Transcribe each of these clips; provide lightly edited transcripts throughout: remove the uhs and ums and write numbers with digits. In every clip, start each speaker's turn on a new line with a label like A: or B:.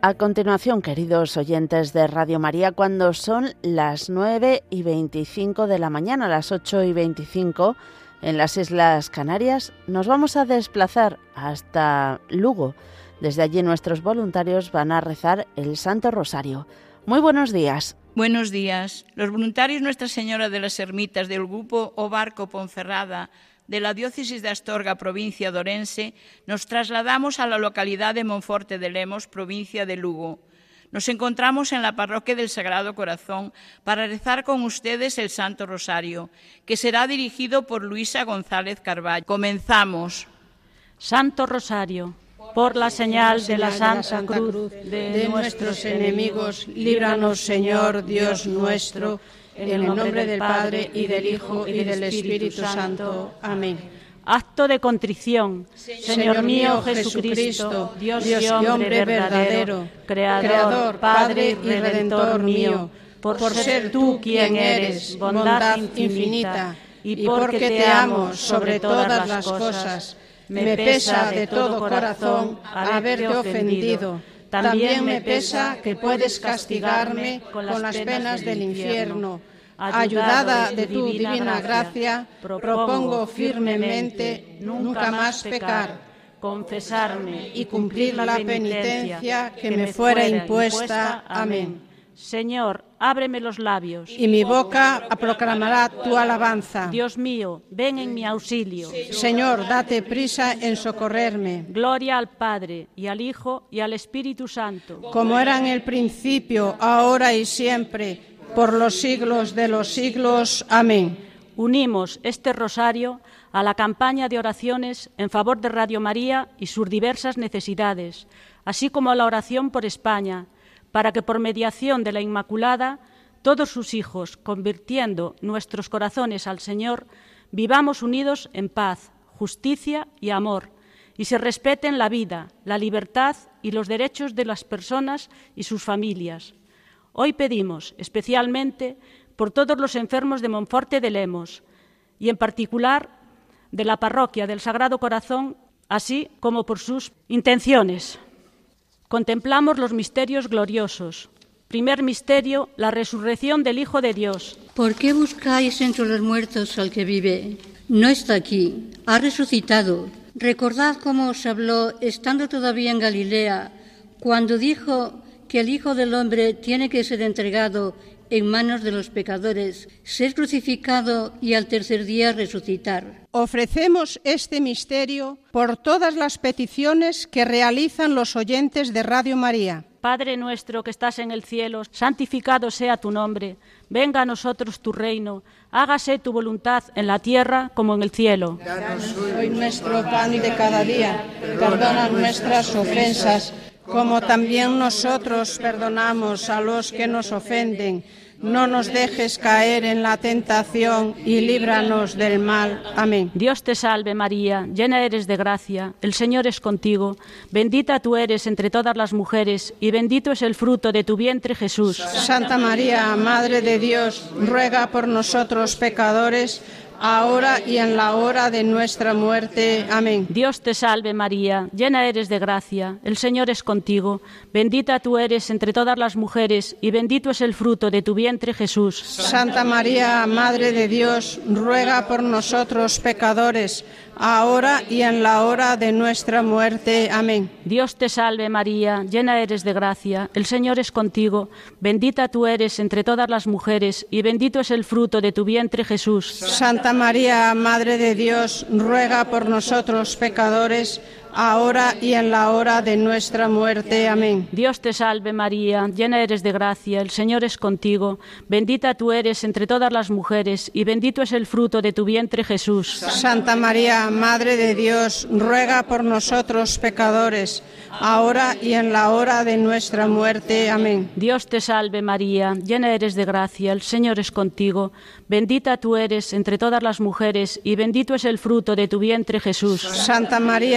A: A continuación, queridos oyentes de Radio María, cuando son las 9:25 de la mañana, las 8:25 en las Islas Canarias, nos vamos a desplazar hasta Lugo. Desde allí nuestros voluntarios van a rezar el Santo Rosario. Muy buenos días.
B: Buenos días. Los voluntarios Nuestra Señora de las Ermitas del Grupo O Barco Ponferrada de la Diócesis de Astorga, provincia de Orense, nos trasladamos a la localidad de Monforte de Lemos, provincia de Lugo. Nos encontramos en la parroquia del Sagrado Corazón para rezar con ustedes el Santo Rosario, que será dirigido por Luisa González Carballo. Comenzamos.
C: Santo Rosario, por la señal de la Santa Cruz de nuestros enemigos, líbranos, Señor Dios nuestro, en el nombre del Padre, y del Hijo, y del Espíritu Santo. Amén. Acto de contrición. Señor mío Jesucristo, Dios y hombre verdadero, Creador, Padre y Redentor mío, por ser tú quien eres, bondad infinita, y porque te amo sobre todas las cosas, me pesa de todo corazón haberte ofendido. También me pesa que puedes castigarme con las penas del infierno. Ayudada de tu divina gracia, propongo firmemente nunca más pecar, confesarme y cumplir la penitencia que me fuera impuesta. Amén. Señor, ábreme los labios, y mi boca proclamará tu alabanza. Dios mío, ven en mi auxilio. Señor, date prisa en socorrerme. Gloria al Padre, y al Hijo, y al Espíritu Santo. Como era en el principio, ahora y siempre, por los siglos de los siglos. Amén. Unimos este rosario a la campaña de oraciones en favor de Radio María y sus diversas necesidades, así como a la oración por España, para que por mediación de la Inmaculada, todos sus hijos, convirtiendo nuestros corazones al Señor, vivamos unidos en paz, justicia y amor, y se respeten la vida, la libertad y los derechos de las personas y sus familias. Hoy pedimos especialmente por todos los enfermos de Monforte de Lemos y en particular de la parroquia del Sagrado Corazón, así como por sus intenciones. Contemplamos los misterios gloriosos. Primer misterio, la resurrección del Hijo de Dios.
D: ¿Por qué buscáis entre los muertos al que vive? No está aquí, ha resucitado. Recordad cómo os habló estando todavía en Galilea, cuando dijo que el Hijo del Hombre tiene que ser entregado en manos de los pecadores, ser crucificado y al tercer día resucitar.
E: Ofrecemos este misterio por todas las peticiones que realizan los oyentes de Radio María.
C: Padre nuestro que estás en el cielo, santificado sea tu nombre. Venga a nosotros tu reino. Hágase tu voluntad en la tierra como en el cielo.
E: Danos hoy nuestro pan de cada día. Perdona nuestras ofensas, como también nosotros perdonamos a los que nos ofenden. No nos dejes caer en la tentación y líbranos del mal. Amén.
C: Dios te salve María, llena eres de gracia, el Señor es contigo. Bendita tú eres entre todas las mujeres y bendito es el fruto de tu vientre Jesús.
E: Santa María, Madre de Dios, ruega por nosotros pecadores, ahora y en la hora de nuestra muerte. Amén.
C: Dios te salve María, llena eres de gracia, el Señor es contigo. Bendita tú eres entre todas las mujeres y bendito es el fruto de tu vientre Jesús.
E: Santa María, Madre de Dios, ruega por nosotros pecadores, ahora y en la hora de nuestra muerte. Amén.
C: Dios te salve María, llena eres de gracia, el Señor es contigo. Bendita tú eres entre todas las mujeres y bendito es el fruto de tu vientre Jesús.
E: Santa María, Madre de Dios, ruega por nosotros pecadores, ahora y en la hora de nuestra muerte. Amén.
C: Dios te salve María, llena eres de gracia, el Señor es contigo. Bendita tú eres entre todas las mujeres y bendito es el fruto de tu vientre Jesús.
E: Santa María, Madre de Dios, ruega por nosotros pecadores, ahora y en la hora de nuestra muerte. Amén.
C: Dios te salve María, llena eres de gracia, el Señor es contigo. Bendita tú eres entre todas las mujeres y bendito es el fruto de tu vientre Jesús.
E: Santa María, Madre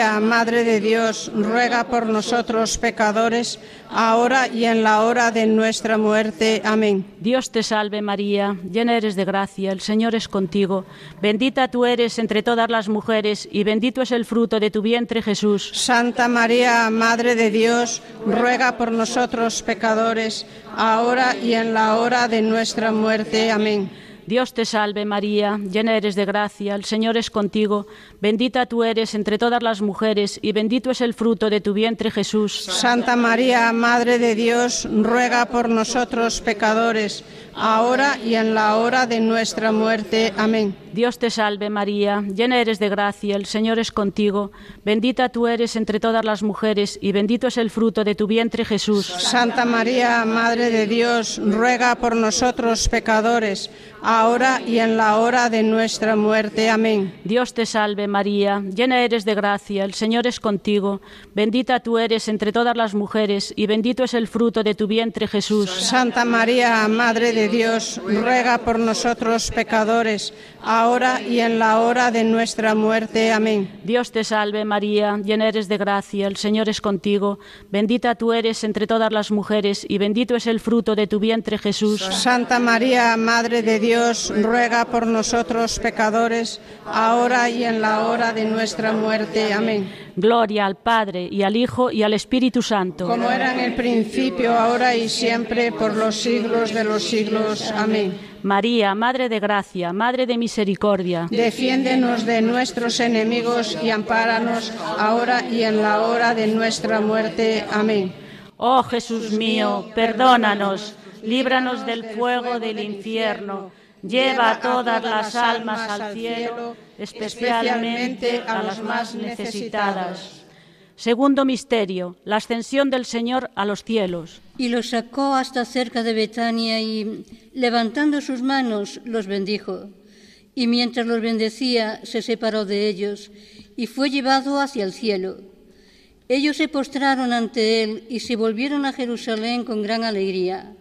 E: Madre de Dios, ruega por nosotros pecadores, ahora y en la hora de nuestra muerte. Amén.
C: Dios te salve María, llena eres de gracia, el Señor es contigo. Bendita tú eres entre todas las mujeres y bendito es el fruto de tu vientre, Jesús.
E: Santa María, Madre de Dios, ruega por nosotros pecadores, ahora y en la hora de nuestra muerte. Amén.
C: Dios te salve María, llena eres de gracia, el Señor es contigo. Bendita tú eres entre todas las mujeres y bendito es el fruto de tu vientre, Jesús.
E: Santa María, Madre de Dios, ruega por nosotros pecadores, ahora y en la hora de nuestra muerte. Amén.
C: Dios te salve María, llena eres de gracia, el Señor es contigo. Bendita tú eres entre todas las mujeres y bendito es el fruto de tu vientre, Jesús.
E: Santa María, Madre de Dios, ruega por nosotros pecadores, ahora y en la hora de nuestra muerte. Amén.
C: Dios te salve María, llena eres de gracia, el Señor es contigo. Bendita tú eres entre todas las mujeres y bendito es el fruto de tu vientre, Jesús.
E: Santa María, Madre de Dios, ruega por nosotros pecadores, ahora y en la hora de nuestra muerte. Amén.
C: Dios te salve María, llena eres de gracia, el Señor es contigo. Bendita tú eres entre todas las mujeres y bendito es el fruto de tu vientre, Jesús.
E: Santa María, Madre de Dios, ruega por nosotros pecadores, ahora y en la hora de nuestra muerte. Amén.
C: Gloria al Padre, y al Hijo, y al Espíritu Santo.
E: Como era en el principio, ahora y siempre, por los siglos de los siglos. Amén.
C: María, Madre de gracia, Madre de misericordia,
E: defiéndenos de nuestros enemigos y ampáranos ahora y en la hora de nuestra muerte. Amén.
C: Oh Jesús mío, perdónanos, líbranos del fuego del infierno, lleva a todas las almas al cielo, especialmente a las más necesitadas. Segundo misterio, la ascensión del Señor a los cielos.
D: Y los sacó hasta cerca de Betania y, levantando sus manos, los bendijo. Y mientras los bendecía, se separó de ellos y fue llevado hacia el cielo. Ellos se postraron ante él y se volvieron a Jerusalén con gran alegría.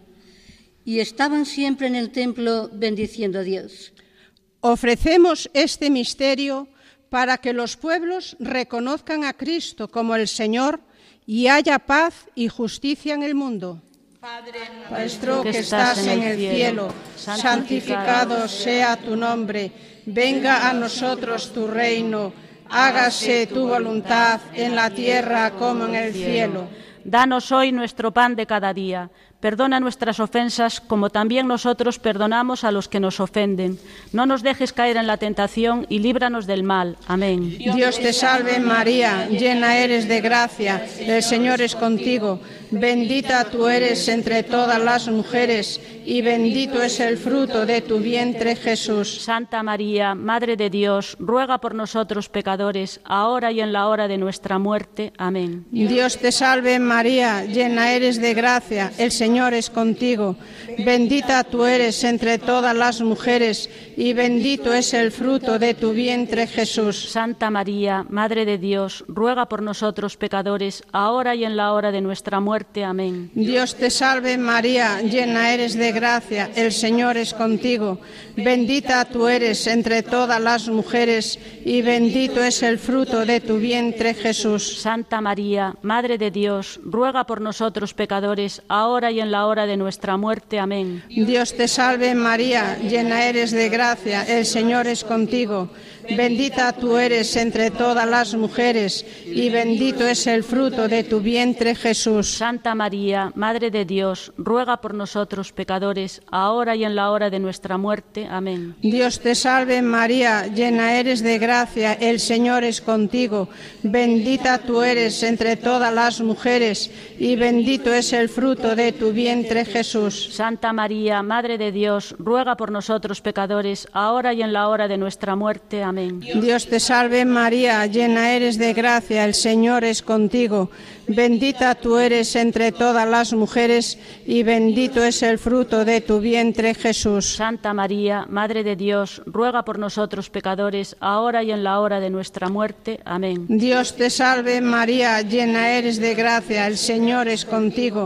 D: Y estaban siempre en el templo bendiciendo a Dios.
E: Ofrecemos este misterio para que los pueblos reconozcan a Cristo como el Señor y haya paz y justicia en el mundo. Padre nuestro que estás en el cielo, santificado sea tu nombre. Venga a nosotros tu reino. Hágase tu voluntad en la tierra como en el cielo.
C: Danos hoy nuestro pan de cada día. Perdona nuestras ofensas, como también nosotros perdonamos a los que nos ofenden. No nos dejes caer en la tentación y líbranos del mal. Amén.
E: Dios te salve María, llena eres de gracia, el Señor es contigo. Bendita tú eres entre todas las mujeres y bendito es el fruto de tu vientre, Jesús.
C: Santa María, Madre de Dios, ruega por nosotros pecadores, ahora y en la hora de nuestra muerte. Amén.
E: Dios te salve María, llena eres de gracia, el Señor es contigo. Bendita tú eres entre todas las mujeres y bendito es el fruto de tu vientre, Jesús.
C: Santa María, Madre de Dios, ruega por nosotros pecadores, ahora y en la hora de nuestra muerte. Amén.
E: Dios te salve María, llena eres de gracia, el Señor es contigo. Bendita tú eres entre todas las mujeres y bendito es el fruto de tu vientre, Jesús.
C: Santa María, Madre de Dios, ruega por nosotros pecadores, ahora y en la hora de nuestra muerte. Amén.
E: Dios te salve María, llena eres de gracia, el Señor es contigo. Bendita tú eres entre todas las mujeres y bendito es el fruto de tu vientre, Jesús.
C: Santa María, Madre de Dios, ruega por nosotros pecadores, ahora y en la hora de nuestra muerte. Amén.
E: Dios te salve María, llena eres de gracia, el Señor es contigo. Bendita tú eres entre todas las mujeres y bendito es el fruto de tu vientre, Jesús.
C: Santa María, Madre de Dios, ruega por nosotros pecadores, ahora y en la hora de nuestra muerte. Amén.
E: Dios te salve María, llena eres de gracia, el Señor es contigo. Bendita tú eres entre todas las mujeres y bendito es el fruto de tu vientre, Jesús.
C: Santa María, Madre de Dios, ruega por nosotros pecadores, ahora y en la hora de nuestra muerte. Amén.
E: Dios te salve María, llena eres de gracia, el Señor es contigo.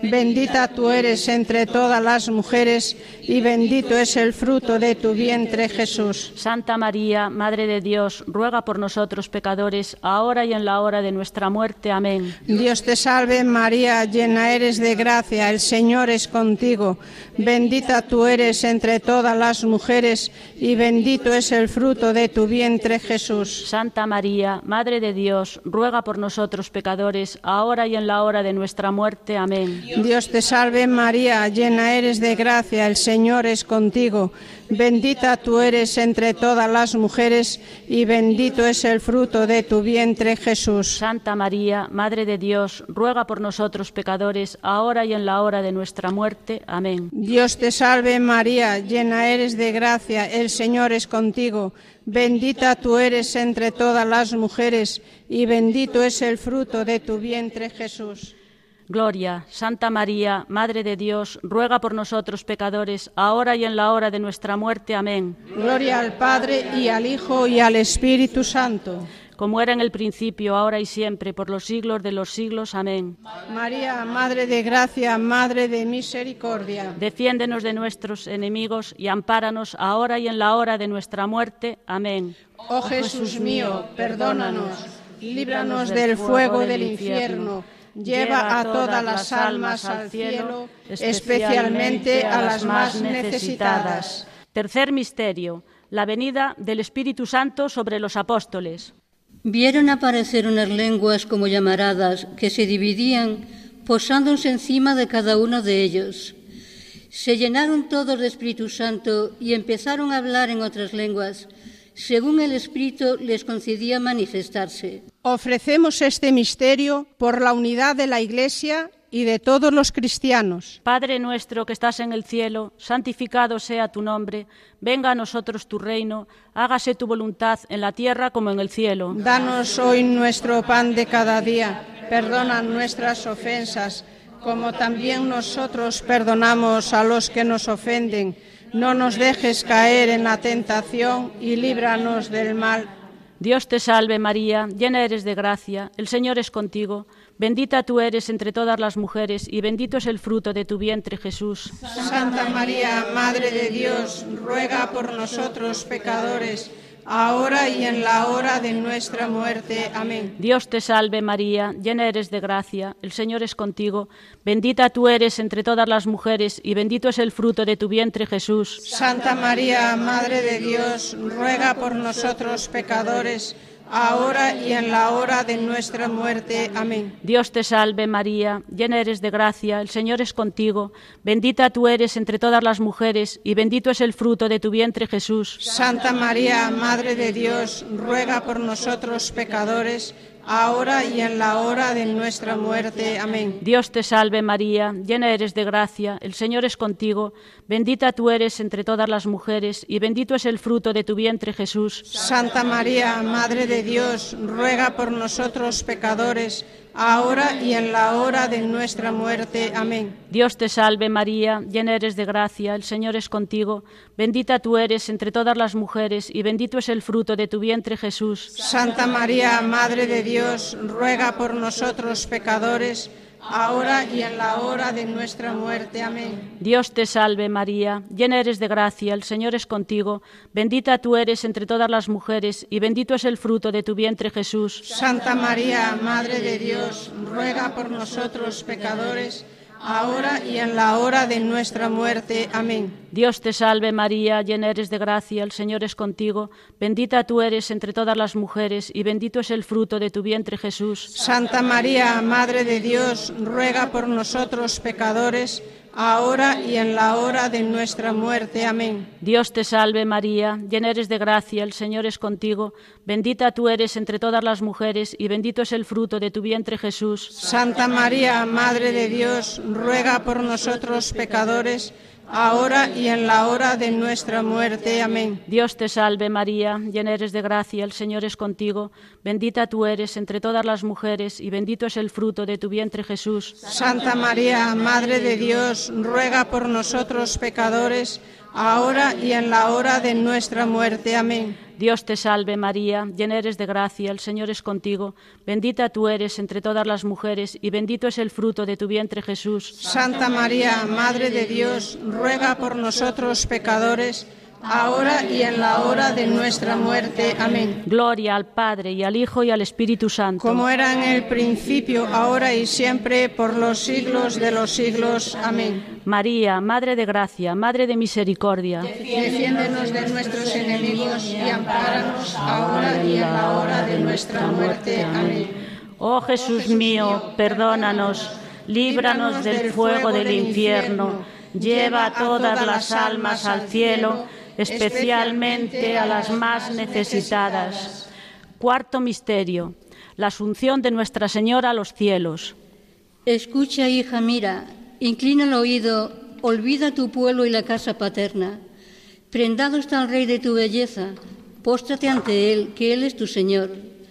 E: bendita tú eres entre todas las mujeres, y bendito es el fruto de tu vientre, Jesús.
C: Santa María, Madre de Dios, ruega por nosotros pecadores, ahora y en la hora de nuestra muerte. Amén.
E: Dios te salve María, llena eres de gracia, el Señor es contigo. Bendita tú eres entre todas las mujeres, y bendito es el fruto de tu vientre, Jesús.
C: Santa María, Madre de Dios, ruega por nosotros pecadores, ahora y en la hora de nuestra muerte. Amén.
E: Dios te salve María, llena eres de gracia, el Señor es contigo. Bendita tú eres entre todas las mujeres, y bendito es el fruto de tu vientre, Jesús.
C: Santa María, Madre de Dios, ruega por nosotros pecadores, ahora y en la hora de nuestra muerte. Amén.
E: Dios te salve María, llena eres de gracia, el Señor es contigo. Bendita tú eres entre todas las mujeres, y bendito es el fruto de tu vientre, Jesús.
C: Gloria, Santa María, Madre de Dios, ruega por nosotros pecadores, ahora y en la hora de nuestra muerte. Amén.
E: Gloria al Padre, y al Hijo, y al Espíritu Santo.
C: Como era en el principio, ahora y siempre, por los siglos de los siglos. Amén.
E: María, Madre de gracia, Madre de misericordia.
C: Defiéndenos de nuestros enemigos y ampáranos ahora y en la hora de nuestra muerte. Amén.
E: Oh Jesús mío, perdónanos, líbranos del fuego del infierno. Lleva a todas las almas al cielo, especialmente a las más necesitadas.
C: Tercer misterio, la venida del Espíritu Santo sobre los apóstoles.
D: Vieron aparecer unas lenguas como llamaradas que se dividían, posándose encima de cada uno de ellos. Se llenaron todos de Espíritu Santo y empezaron a hablar en otras lenguas, según el Espíritu les concedía manifestarse.
E: Ofrecemos este misterio por la unidad de la Iglesia y de todos los cristianos.
C: Padre nuestro que estás en el cielo, santificado sea tu nombre, venga a nosotros tu reino, hágase tu voluntad en la tierra como en el cielo.
E: Danos hoy nuestro pan de cada día, perdona nuestras ofensas, como también nosotros perdonamos a los que nos ofenden. No nos dejes caer en la tentación y líbranos del mal.
C: Dios te salve María, llena eres de gracia, el Señor es contigo. Bendita tú eres entre todas las mujeres, y bendito es el fruto de tu vientre, Jesús.
E: Santa María, Madre de Dios, ruega por nosotros pecadores, ahora y en la hora de nuestra muerte. Amén.
C: Dios te salve María, llena eres de gracia, el Señor es contigo. Bendita tú eres entre todas las mujeres, y bendito es el fruto de tu vientre, Jesús.
E: Santa María, Madre de Dios, ruega por nosotros pecadores, ahora y en la hora de nuestra muerte. Amén.
C: Dios te salve María, llena eres de gracia, el Señor es contigo. Bendita tú eres entre todas las mujeres, y bendito es el fruto de tu vientre, Jesús.
E: Santa María, Madre de Dios, ruega por nosotros pecadores, ahora y en la hora de nuestra muerte. Amén.
C: Dios te salve María, llena eres de gracia, el Señor es contigo. Bendita tú eres entre todas las mujeres, y bendito es el fruto de tu vientre, Jesús.
E: Santa María, Madre de Dios, ruega por nosotros pecadores, ahora y en la hora de nuestra muerte. Amén.
C: Dios te salve María, llena eres de gracia, el Señor es contigo. Bendita tú eres entre todas las mujeres, y bendito es el fruto de tu vientre, Jesús.
E: Santa María, Madre de Dios, ruega por nosotros pecadores, ahora y en la hora de nuestra muerte. Amén.
C: Dios te salve María, llena eres de gracia, el Señor es contigo. Bendita tú eres entre todas las mujeres, y bendito es el fruto de tu vientre, Jesús.
E: Santa María, Madre de Dios, ruega por nosotros pecadores, ahora y en la hora de nuestra muerte. Amén.
C: Dios te salve María, llena eres de gracia, el Señor es contigo. Bendita tú eres entre todas las mujeres, y bendito es el fruto de tu vientre, Jesús.
E: Santa María, Madre de Dios, ruega por nosotros pecadores, ahora y en la hora de nuestra muerte. Amén.
C: Dios te salve María, llena eres de gracia, el Señor es contigo. Bendita tú eres entre todas las mujeres, y bendito es el fruto de tu vientre, Jesús.
E: Santa María, Madre de Dios, ruega por nosotros pecadores, ahora y en la hora de nuestra muerte. Amén.
C: Dios te salve María, llena eres de gracia, el Señor es contigo. Bendita tú eres entre todas las mujeres, y bendito es el fruto de tu vientre, Jesús.
E: Santa María, Madre de Dios, ruega por nosotros pecadores, ahora y en la hora de nuestra muerte. Amén.
C: Dios te salve María, llena eres de gracia, el Señor es contigo. Bendita tú eres entre todas las mujeres y bendito es el fruto de tu vientre Jesús.
E: Santa María, Madre de Dios, ruega por nosotros pecadores, ahora y en la hora de nuestra muerte. Amén.
C: Gloria al Padre, y al Hijo, y al Espíritu Santo.
E: Como era en el principio, ahora y siempre, por los siglos de los siglos. Amén.
C: María, Madre de gracia, Madre de misericordia.
E: Defiéndenos de nuestros enemigos y ampáranos ahora y en la hora de nuestra muerte. Amén.
C: Oh Jesús mío, perdónanos, líbranos del fuego del infierno, lleva a todas las almas al cielo, especialmente a las más necesitadas. Cuarto misterio, la asunción de Nuestra Señora a los cielos.
D: Escucha, hija, mira, inclina el oído, olvida tu pueblo y la casa paterna. Prendado está el Rey de tu belleza, póstrate ante Él, que Él es tu Señor.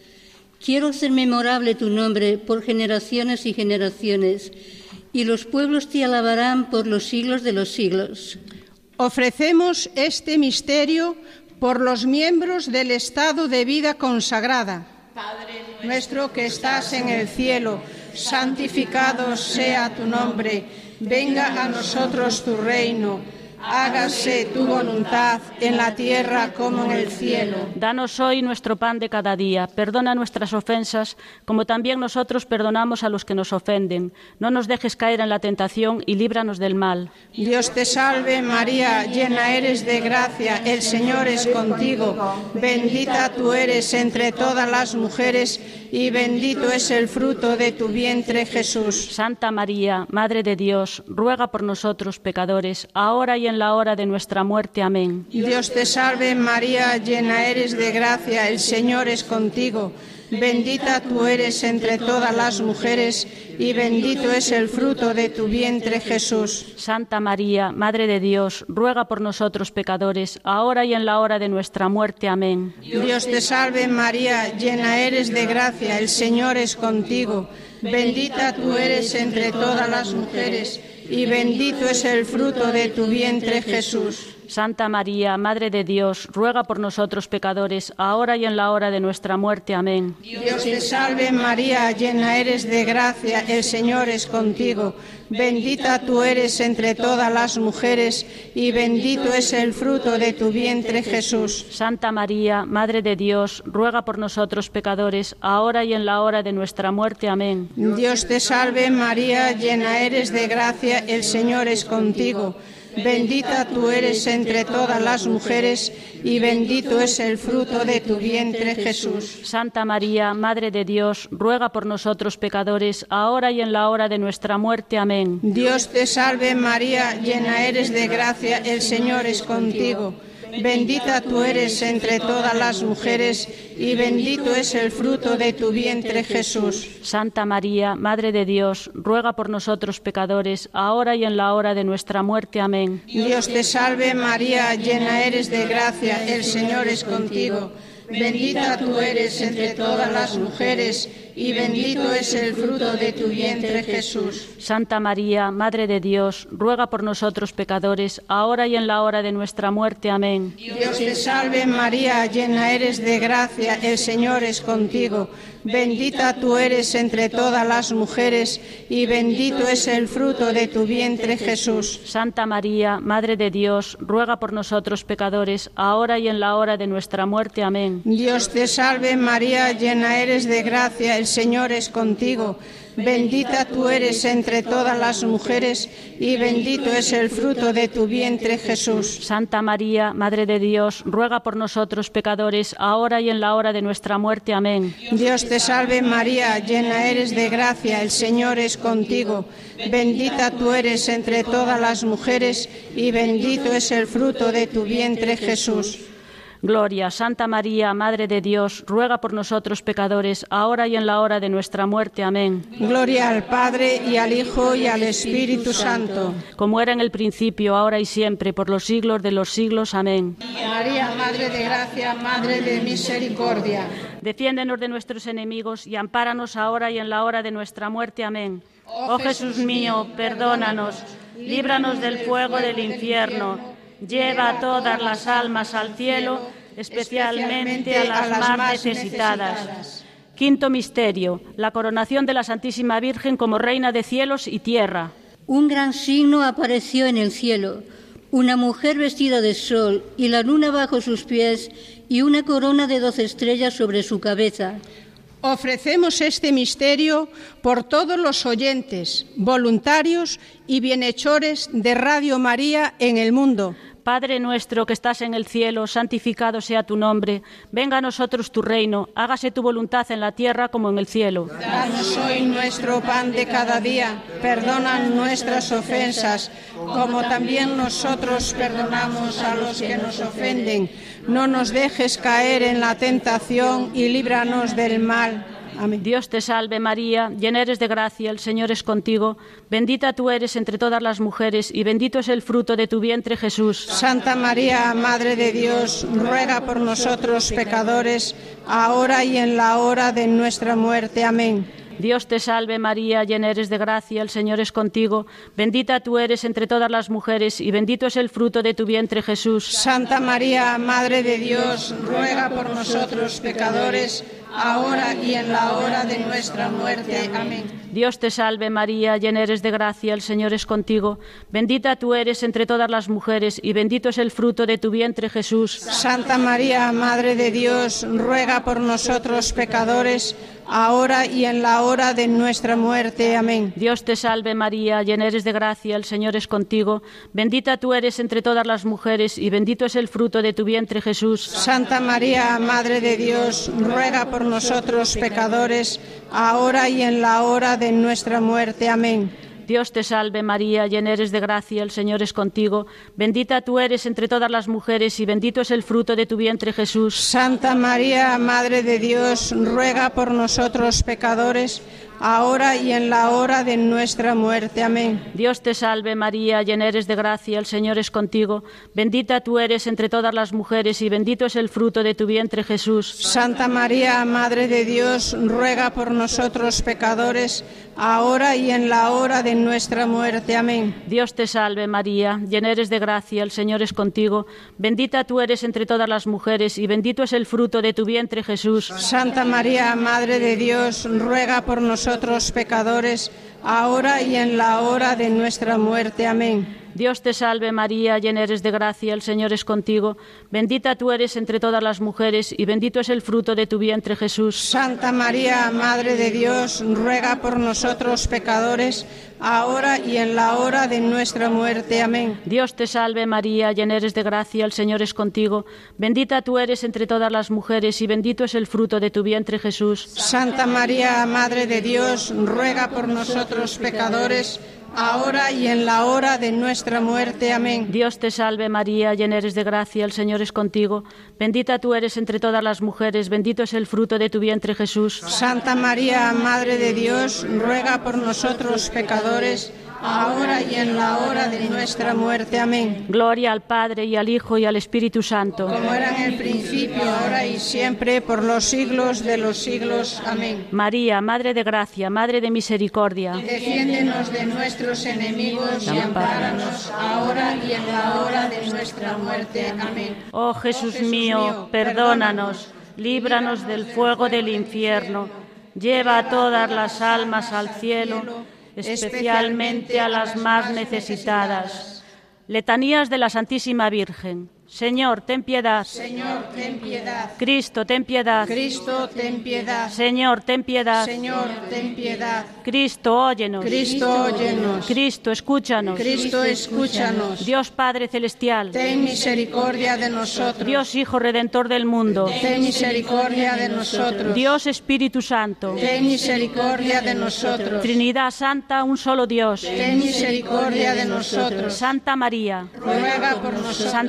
D: Quiero hacer memorable tu nombre por generaciones y generaciones, y los pueblos te alabarán por los siglos de los siglos.
E: Ofrecemos este misterio por los miembros del estado de vida consagrada. Padre nuestro que estás en el cielo, santificado sea tu nombre. Venga a nosotros tu reino. Hágase tu voluntad en la tierra como en el cielo.
C: Danos hoy nuestro pan de cada día. Perdona nuestras ofensas, como también nosotros perdonamos a los que nos ofenden. No nos dejes caer en la tentación y líbranos del mal.
E: Dios te salve, María, llena eres de gracia, el Señor es contigo. Bendita tú eres entre todas las mujeres y bendito es el fruto de tu vientre, Jesús.
C: Santa María, Madre de Dios, ruega por nosotros pecadores, ahora y en la hora de nuestra muerte. Amén.
E: Dios te salve, María, llena eres de gracia, el Señor es contigo. Bendita tú eres entre todas las mujeres y bendito es el fruto de tu vientre, Jesús.
C: Santa María, Madre de Dios, ruega por nosotros pecadores, ahora y en la hora de nuestra muerte. Amén.
E: Dios te salve, María, llena eres de gracia, el Señor es contigo. Bendita tú eres entre todas las mujeres y bendito es el fruto de tu vientre, Jesús.
C: Santa María, Madre de Dios, ruega por nosotros pecadores, ahora y en la hora de nuestra muerte. Amén.
E: Dios te salve, María, llena eres de gracia, el Señor es contigo. Bendita tú eres entre todas las mujeres y bendito es el fruto de tu vientre, Jesús.
C: Santa María, Madre de Dios, ruega por nosotros pecadores, ahora y en la hora de nuestra muerte. Amén.
E: Dios te salve, María, llena eres de gracia, el Señor es contigo. Bendita tú eres entre todas las mujeres y bendito es el fruto de tu vientre, Jesús.
C: Santa María, Madre de Dios, ruega por nosotros pecadores, ahora y en la hora de nuestra muerte. Amén.
E: Dios te salve, María, llena eres de gracia, el Señor es contigo. Bendita tú eres entre todas las mujeres y bendito es el fruto de tu vientre, Jesús.
C: Santa María, Madre de Dios, ruega por nosotros pecadores, ahora y en la hora de nuestra muerte. Amén.
E: Dios te salve, María, llena eres de gracia, el Señor es contigo. Bendita tú eres entre todas las mujeres y bendito es el fruto de tu vientre, Jesús.
C: Santa María, Madre de Dios, ruega por nosotros pecadores, ahora y en la hora de nuestra muerte. Amén.
E: Dios te salve, María, llena eres de gracia, el Señor es contigo. Bendita tú eres entre todas las mujeres y bendito es el fruto de tu vientre, Jesús.
C: Santa María, Madre de Dios, ruega por nosotros pecadores, ahora y en la hora de nuestra muerte. Amén.
E: Dios te salve, María, llena eres de gracia, el Señor es contigo. Bendita tú eres entre todas las mujeres y bendito es el fruto de tu vientre, Jesús.
C: Santa María, Madre de Dios, ruega por nosotros pecadores, ahora y en la hora de nuestra muerte. Amén.
E: Dios te salve, María, llena eres de gracia, el Señor es contigo. Bendita tú eres entre todas las mujeres y bendito es el fruto de tu vientre, Jesús.
C: Gloria, Santa María, Madre de Dios, ruega por nosotros pecadores, ahora y en la hora de nuestra muerte. Amén.
E: Gloria al Padre, y al Hijo, y al Espíritu Santo.
C: Como era en el principio, ahora y siempre, por los siglos de los siglos. Amén.
E: María, Madre de gracia, Madre de misericordia.
C: Defiéndenos de nuestros enemigos y ampáranos ahora y en la hora de nuestra muerte. Amén. Oh Jesús mío, perdónanos, líbranos del fuego del infierno, lleva a todas las almas al cielo, especialmente a las más necesitadas. Quinto misterio, la coronación de la Santísima Virgen como Reina de cielos y tierra.
D: Un gran signo apareció en el cielo, una mujer vestida de sol y la luna bajo sus pies y una corona de 12 estrellas sobre su cabeza.
E: Ofrecemos este misterio por todos los oyentes, voluntarios y bienhechores de Radio María en el mundo.
C: Padre nuestro que estás en el cielo, santificado sea tu nombre. Venga a nosotros tu reino, hágase tu voluntad en la tierra como en el cielo.
E: Danos hoy nuestro pan de cada día, perdona nuestras ofensas, como también nosotros perdonamos a los que nos ofenden. No nos dejes caer en la tentación y líbranos del mal. Amén.
C: Dios te salve María, llena eres de gracia, el Señor es contigo. Bendita tú eres entre todas las mujeres y bendito es el fruto de tu vientre Jesús.
E: Santa María, Madre de Dios, ruega por nosotros pecadores, ahora y en la hora de nuestra muerte. Amén.
C: Dios te salve María, llena eres de gracia, el Señor es contigo. Bendita tú eres entre todas las mujeres y bendito es el fruto de tu vientre Jesús.
E: Santa María, Madre de Dios, ruega por nosotros pecadores, ahora y en la hora de nuestra muerte. Amén.
C: Dios te salve María, llena eres de gracia, el Señor es contigo. Bendita tú eres entre todas las mujeres y bendito es el fruto de tu vientre Jesús.
E: Santa María, Madre de Dios, ruega por nosotros pecadores, ahora y en la hora de nuestra muerte. Amén.
C: Dios te salve María, llena eres de gracia, el Señor es contigo. Bendita tú eres entre todas las mujeres y bendito es el fruto de tu vientre Jesús.
E: Santa María, Madre de Dios, ruega por nosotros pecadores, ahora y en la hora de nuestra muerte. Amén.
C: Dios te salve María, llena eres de gracia, el Señor es contigo. Bendita tú eres entre todas las mujeres y bendito es el fruto de tu vientre Jesús.
E: Santa María, Madre de Dios, ruega por nosotros pecadores, ahora y en la hora de nuestra muerte. Amén.
C: Dios te salve María, llena eres de gracia, el Señor es contigo. Bendita tú eres entre todas las mujeres y bendito es el fruto de tu vientre Jesús.
E: Santa María, Madre de Dios, ruega por nosotros pecadores, ahora y en la hora de nuestra muerte. Amén.
C: Dios te salve María, llena eres de gracia, el Señor es contigo. Bendita tú eres entre todas las mujeres y bendito es el fruto de tu vientre Jesús.
E: Santa María, Madre de Dios, ruega por nosotros pecadores, ahora y en la hora de nuestra muerte. Amén.
C: Dios te salve María, llena eres de gracia, el Señor es contigo. Bendita tú eres entre todas las mujeres y bendito es el fruto de tu vientre Jesús.
E: Santa María, Madre de Dios, ruega por nosotros pecadores, ahora y en la hora de nuestra muerte. Amén.
C: Dios te salve María, llena eres de gracia, el Señor es contigo. Bendita tú eres entre todas las mujeres y bendito es el fruto de tu vientre Jesús.
E: Santa María, Madre de Dios, ruega por nosotros pecadores, ahora y en la hora de nuestra muerte. Amén.
C: Dios te salve María, llena eres de gracia, el Señor es contigo. Bendita tú eres entre todas las mujeres, bendito es el fruto de tu vientre Jesús.
E: Santa María, Madre de Dios, ruega por nosotros pecadores, ahora y en la hora de nuestra muerte. Amén.
C: Gloria al Padre y al Hijo y al Espíritu Santo.
E: Como era en el principio, ahora y siempre, por los siglos de los siglos. Amén.
C: María, Madre de gracia, Madre de misericordia.
E: Defiéndenos de nuestros enemigos y ampáranos ahora y en la hora de nuestra muerte. Amén.
C: Oh Jesús mío, perdónanos, líbranos del fuego del infierno, lleva a todas las almas al cielo, especialmente a las más necesitadas. Letanías de la Santísima Virgen. Señor, ten piedad.
E: Señor, ten piedad.
C: Cristo, ten piedad.
E: Cristo, ten piedad.
C: Señor, ten piedad.
E: Señor, ten piedad.
C: Cristo, óyenos.
E: Cristo, óyenos.
C: Cristo, escúchanos.
E: Cristo, escúchanos.
C: Dios Padre Celestial.
E: Ten misericordia de nosotros.
C: Dios Hijo Redentor del mundo.
E: Ten misericordia de nosotros.
C: Dios Espíritu Santo.
E: Ten misericordia de nosotros.
C: Trinidad Santa, un solo Dios.
E: Ten misericordia de nosotros.
C: Santa María.
E: Ruega por nosotros.
C: Santa Madre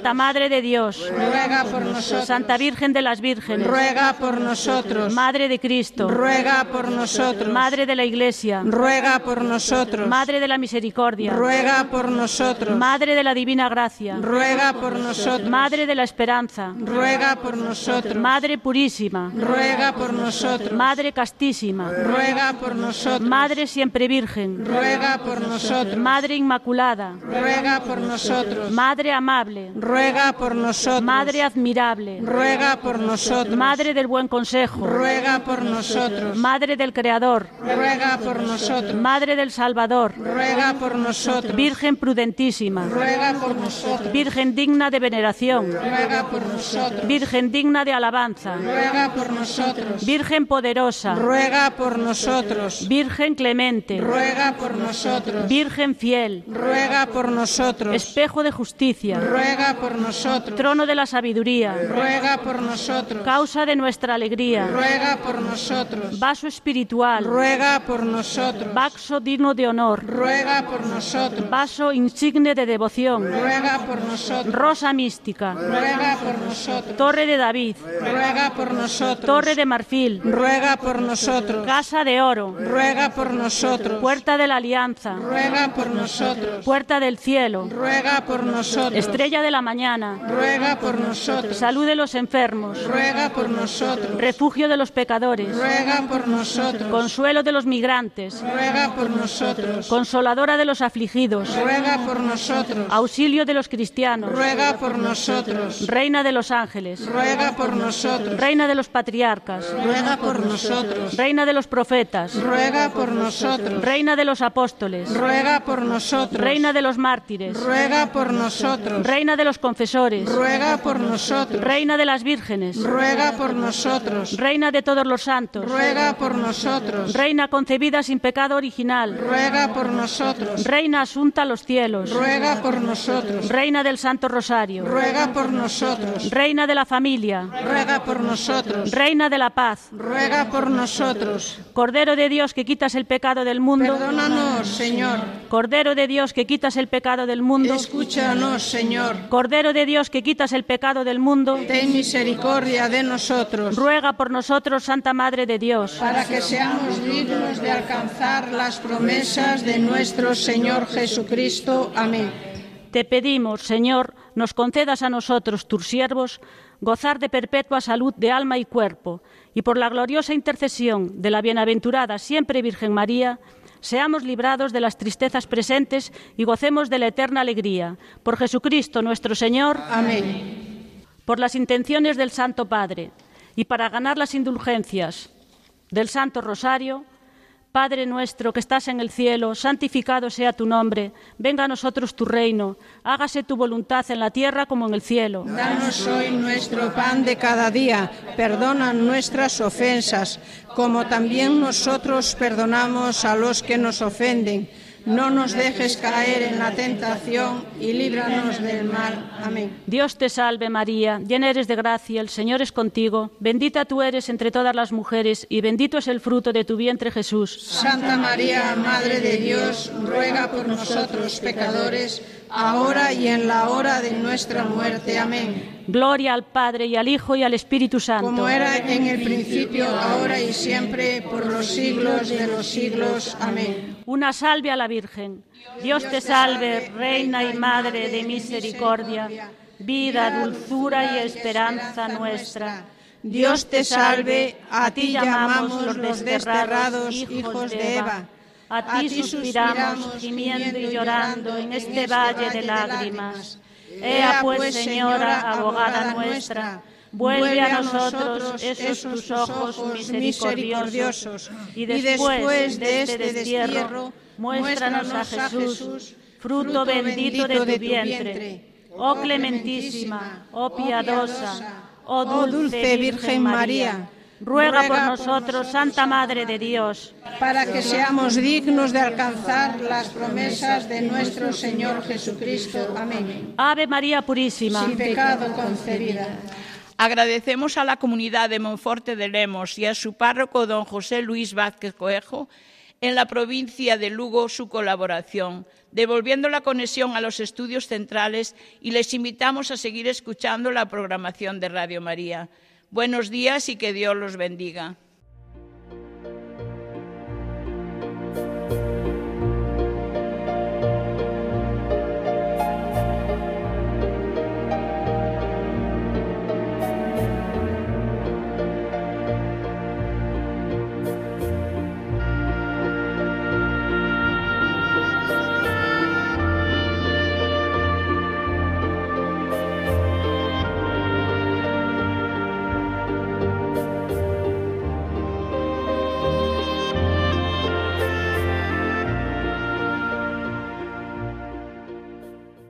C: Madre de Dios,
E: ruega por nosotros.
C: Santa Virgen de las Vírgenes,
E: ruega por nosotros.
C: Madre de Cristo,
E: ruega por nosotros.
C: Madre de la Iglesia,
E: ruega por nosotros.
C: Madre de la Misericordia,
E: ruega por nosotros.
C: Madre de la Divina Gracia,
E: ruega por nosotros.
C: Madre de la Esperanza,
E: ruega por nosotros.
C: Madre Purísima,
E: ruega por nosotros.
C: Madre Castísima,
E: ruega por nosotros.
C: Madre Siempre Virgen,
E: ruega por nosotros.
C: Madre Inmaculada,
E: ruega por nosotros.
C: Madre Amable,
E: ruega por nosotros.
C: Madre Admirable,
E: ruega por nosotros.
C: Madre del Buen Consejo,
E: ruega por nosotros.
C: Madre del Creador,
E: ruega por nosotros.
C: Madre del Salvador,
E: ruega por nosotros.
C: Virgen prudentísima,
E: ruega por nosotros.
C: Virgen digna de veneración,
E: ruega por nosotros.
C: Virgen digna de alabanza,
E: ruega por nosotros.
C: Virgen poderosa,
E: ruega por nosotros.
C: Virgen clemente,
E: ruega por nosotros.
C: Virgen fiel,
E: ruega por nosotros.
C: espejo de justicia,
E: ruega por nosotros.
C: trono de la sabiduría,
E: ruega por nosotros.
C: causa de nuestra alegría,
E: ruega por nosotros.
C: vaso espiritual,
E: ruega por nosotros.
C: vaso digno de honor,
E: ruega por nosotros.
C: vaso insigne de devoción,
E: ruega por nosotros.
C: rosa mística,
E: ruega por nosotros.
C: torre de David,
E: ruega por nosotros.
C: torre de marfil,
E: ruega por nosotros.
C: casa de oro,
E: ruega por nosotros.
C: puerta de la alianza,
E: ruega por nosotros.
C: puerta del cielo,
E: ruega por nosotros.
C: estrella de la mañana,
E: ruega por nosotros.
C: salud de los enfermos,
E: ruega por nosotros.
C: refugio de los pecadores,
E: ruega por nosotros.
C: consuelo de los migrantes,
E: ruega por nosotros.
C: consoladora de los afligidos,
E: ruega por nosotros.
C: auxilio de los cristianos,
E: ruega por nosotros.
C: reina de los ángeles,
E: ruega por nosotros.
C: reina de los patriarcas,
E: ruega por nosotros.
C: reina de los profetas,
E: ruega por nosotros.
C: reina de los apóstoles,
E: ruega por nosotros.
C: reina de los mártires,
E: ruega por nosotros.
C: reina de los confesores,
E: ruega por nosotros.
C: reina de las vírgenes,
E: ruega por nosotros.
C: reina de todos los santos,
E: ruega por nosotros.
C: reina concebida sin pecado original,
E: ruega por nosotros.
C: reina asunta a los cielos,
E: ruega por nosotros.
C: reina del Santo Rosario,
E: ruega por nosotros.
C: reina de la familia,
E: ruega por nosotros.
C: reina de la paz,
E: ruega por nosotros.
C: Cordero de Dios que quitas el pecado del mundo,
E: perdónanos, Señor.
C: Cordero de Dios que quitas el pecado del mundo,
E: escúchanos, Señor.
C: Cordero de Dios que quitas el pecado del mundo,
E: ten misericordia de nosotros.
C: ruega por nosotros, Santa Madre de Dios,
E: para que seamos dignos de alcanzar las promesas de nuestro Señor Jesucristo. Amén.
C: Te pedimos, Señor, nos concedas a nosotros, tus siervos, gozar de perpetua salud de alma y cuerpo, y por la gloriosa intercesión de la bienaventurada siempre Virgen María, seamos librados de las tristezas presentes y gocemos de la eterna alegría. Por Jesucristo nuestro Señor.
E: Amén.
C: Por las intenciones del Santo Padre y para ganar las indulgencias del Santo Rosario, Padre nuestro que estás en el cielo, santificado sea tu nombre, venga a nosotros tu reino, hágase tu voluntad en la tierra como en el cielo.
E: Danos hoy nuestro pan de cada día, perdona nuestras ofensas, como también nosotros perdonamos a los que nos ofenden. No nos dejes caer en la tentación y líbranos del mal. Amén.
C: Dios te salve María, llena eres de gracia, el Señor es contigo, bendita tú eres entre todas las mujeres y bendito es el fruto de tu vientre Jesús.
E: Santa María, Madre de Dios, ruega por nosotros pecadores, ahora y en la hora de nuestra muerte. Amén.
C: Gloria al Padre y al Hijo y al Espíritu Santo.
E: Como era en el principio, ahora y siempre, por los siglos de los siglos. Amén.
C: Una salve a la Virgen. Dios te salve, Reina y Madre de misericordia, vida, dulzura y esperanza nuestra.
E: Dios te salve, a ti llamamos los desterrados hijos de Eva.
C: A ti suspiramos, gimiendo y llorando en este valle de lágrimas. Ea pues, Señora, abogada nuestra, vuelve a nosotros esos tus ojos misericordiosos, y después de este destierro, muéstranos a Jesús, fruto bendito de tu vientre. Oh clementísima, oh piadosa, oh dulce Virgen María, ruega por nosotros, Santa Madre de Dios,
E: para que seamos dignos de alcanzar las promesas de nuestro Señor Jesucristo. Amén.
C: Ave María Purísima,
E: sin pecado concebida.
B: Agradecemos a la comunidad de Monforte de Lemos y a su párroco don José Luis Vázquez Coejo en la provincia de Lugo su colaboración, devolviendo la conexión a los estudios centrales, y les invitamos a seguir escuchando la programación de Radio María. Buenos días y que Dios los bendiga.